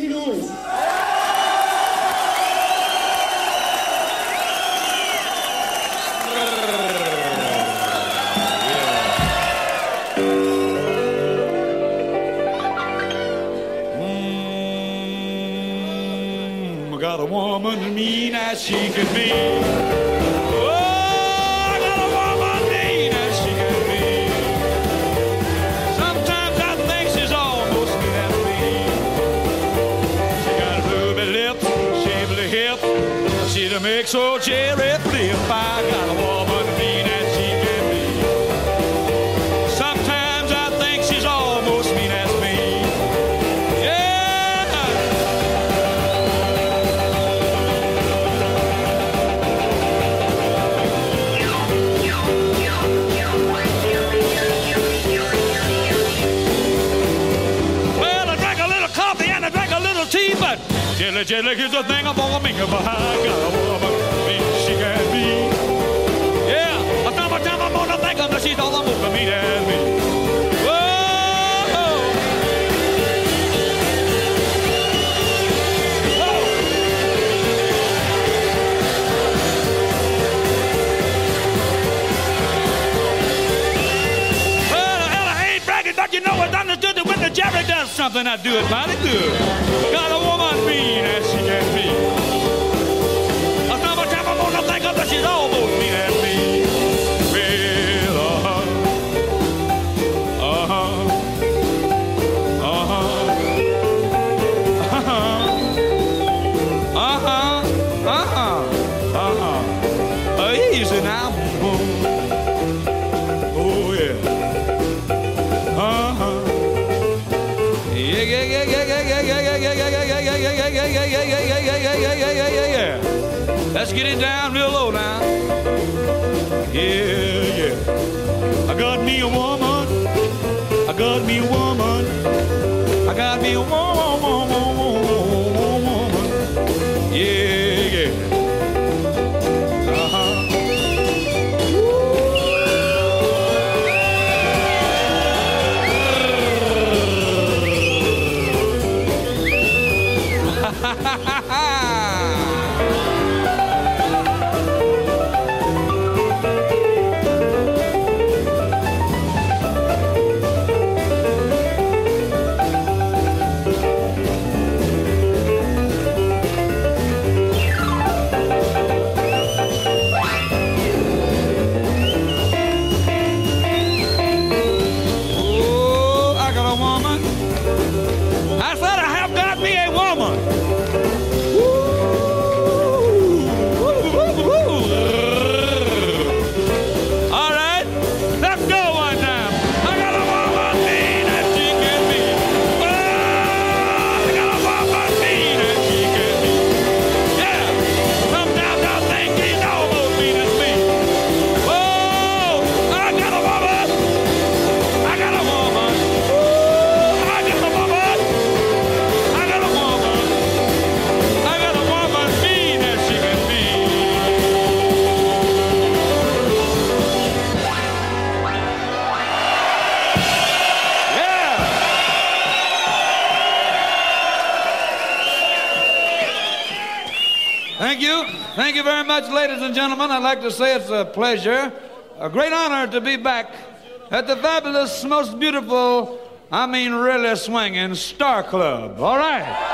Make noise. Got a woman mean as she can be. Oh, I got a woman mean as she can be. Sometimes I think she's almost mean as me. She got ruby lips, shapely hip. She'll make so cherry flip. I got a woman mean as she can be. Sometimes I think she's almost mean as me. Jelly, jelly, here's the thing I'm gonna make her behind. Got a woman, mean she can be. Yeah, a time I'm gonna think her that she's all I'm gonna meet as me. Whoa, well, hell, I ain't bragging, but you know it's understood that when the Jerry does something, I do it mighty good. Got a woman mean as she can be. A summertime I'm gonna think of that she's almost mean as me. Well, easy now. Oh, yeah. Yeah. Let's get it down real low now. Yeah. I got me a woman. I got me a woman. I got me a woman. Yeah. Thank you very much, ladies and gentlemen. I'd like to say it's a pleasure, a great honor to be back at the fabulous, most beautiful, I mean really swinging Star Club. All right.